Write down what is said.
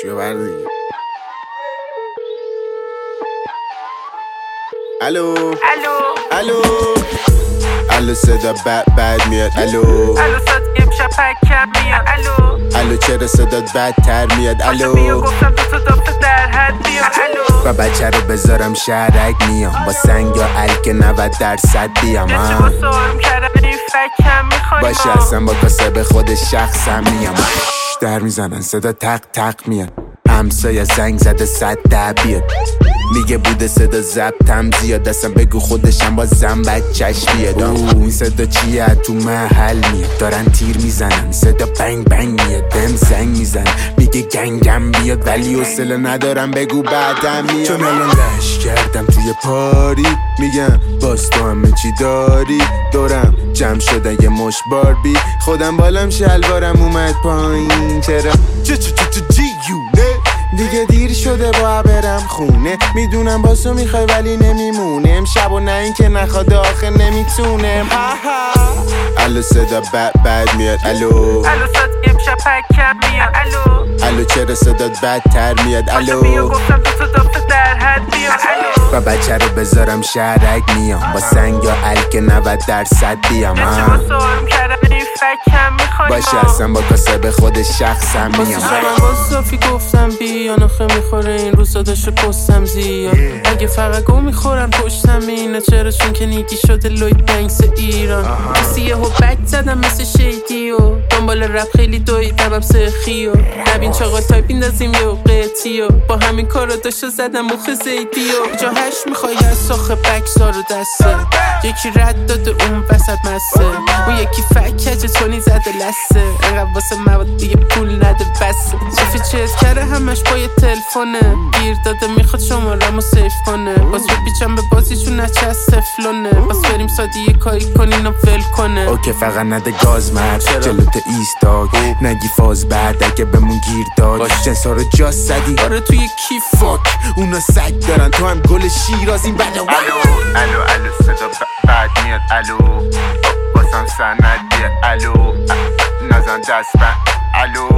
گوشیو بردی. الو الو الو صدا بد میاد. الو صدا امشب پکم میاد. الو چرا صدات بدتر میاد. الو گفتم تو دفعه در حد بیاد. و بچه رو بذارم شهرک میام با سنگ یا الک 90% بیام. با سرم کردم این فکم میخوای باشه اصلا با کاسب خود شخصم میام. در میزنن صدا تق تق میاد. همسایه زنگ زده 100 بیاد. میگه بوده صدا ضبطم زیاد. اصلا بگو خودشم با زن بچهش بیاد. این صدا چیه تو محل میاد. دارن تیر میزنن صدا بنگ بنگ میاد. بهم زنگ میزن میگه گنگم بیاد ولی حوصله ندارم بگو بعدم میاد. چون الان لش کردم توی پاری میگم باز تو همه چی داری. دورم جمع شدن یه مش باربی. خودم بالم شلوارم اومد پایین. چرا جیونه دیگه دیر شده با برم خونه. میدونم باسو میخوای ولی نمیمونه. امشب و نه این که نخواد آخه نمیتونم. الو صدا بد میاد. الو صدا امشب پکم میاد. الو چرا صدات بدتر میاد. الو گفتم تو دفعه در حد بیاد. و بچه رو بذارم شهرک میام با سنگ یا الک 90% بیام. با سرم کردم این فکم میخوای باشه اصلا با کاسب خود شخصم میام. من با صافی گفتم بیا نخه میخوره این روزا داشته پستم زیاد. اگه فقط گو میخورن پشتم اینه. چرا چون که نیکی شده لوید بنکس ایران. کسیه و بک زدم مثل شیدی و دنبال رپ خیلی دویدم هم سخی و نبین چاقا تایپ ایندازیم یه قیتی و با همین کارا داشته زدم مخ زیدی و جا هش میخوای از ساخه بکسارو دسته. یکی رد داده اون وسط مسته. اون یکی فکجه تونی زده لسه. انقدر واسه مواد دیگه پول نده بسه. صافی چیز کرده همش با یه تلفونه. گیر داده میخواد شمارمو سیف کنه. باز بپیچم به بازیشون نچه از تفلونه. باز بریم سادی یه کاری کنین و فل کنه. اوکی فقط نده گاز مرد جلوت ایستاگ. نگی فاز بعد اگه بمون گیر داد. جنسا رو جا زدی آره توی کیف فاک. اونا سگ دارن تو هم گل شیراز این بده. الو صدا بد میاد. باسم سندیه. نزن دست الو